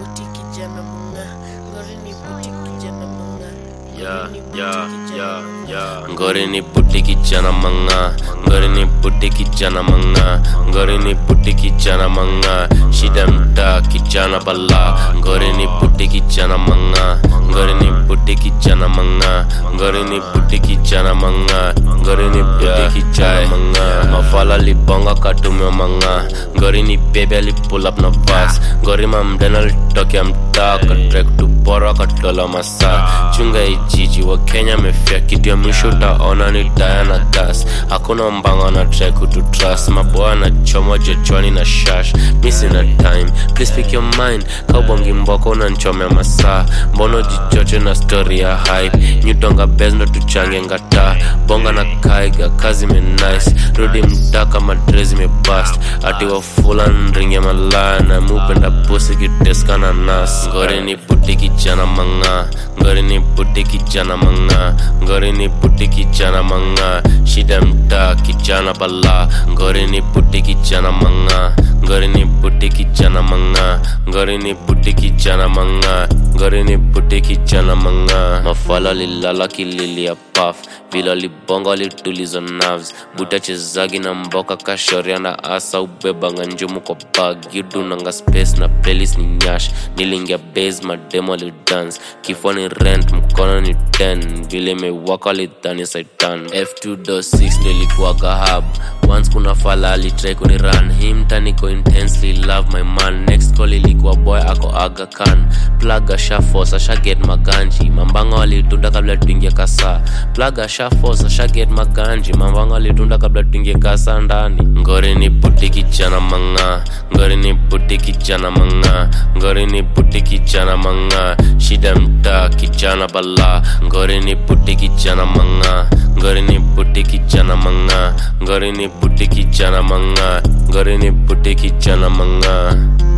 puti kijana munga. Ngori ni puti kijana munga. Ngori ni puti kijana manga. Ngori ni puti kijana manga. Ngori ni puti kijana manga. Shida mta kijana bala. Ngori ni puti kijana manga. Ngori ni puti kijana manga. Ngori ni puti kijana manga. Ngori ni puti kijana manga. Mafala libonga katume manga. Ngori ni baby li pull up na fast. Ngori mamdana litokea mtaa katrek tu bora katola masa. Chunga ijiji wa Kenya mefia kitu ya mwisho utaona ni Diana gas. Hakuna mbango na try kutu trust. Maboa na chomo jechwani na shash. Missing a time, please speak your mind. Kaubongi mboko na nchome masa. Mbono jichoche na story ya hype. Nyutonga bez no tuchange ngata. Bonga na kaiga, kazi me nice. Rudi mtaka madrezi me bust. Ati wa fulan ringe malaya. Na mupenda pussy kiteska na nas. Ngori ni puti kijana manga. Ngori ni puti kijana manga. Ngori ni puti kijana manga. Shida mta kijana bala. Ngori ni puti kijana manga. Ngori ni puti kijana manga. Ngori ni puti kijana manga. Ngori ni puti kijana manga. Mafala lilala kilili ya puff. Vila libonga litulizo nerves. Buta chezagi na mboka kashoria na asa ubebanga njumu kwa bag. Yudu nanga space na playlist ni nyash. Nilingia base mademo li dance. Kifo ni rent mkono ni 10. Vile mewaka lidhani saitan. F2.6 nilikuwa kahab. Once kuna fala alitry kuni run. Him taniko intensely love my man. Next call ilikuwa boy ako Aga Khan. Plug asha force asha get maganji. Mambanga walitunda kabla tuingie kasa. Plug asha force asha get maganji. Mambanga walitunda kabla tuingie kasa ndani. Ngori ni puti kijana manga. Ngori ni puti kijana manga. Ngori ni puti kijana manga. Shida mta kijana bala. Ngori ni puti kijana manga. Ngori ni puti kijana manga. Ngori ni puti kijana manga. Ngori ni puti kijana manga.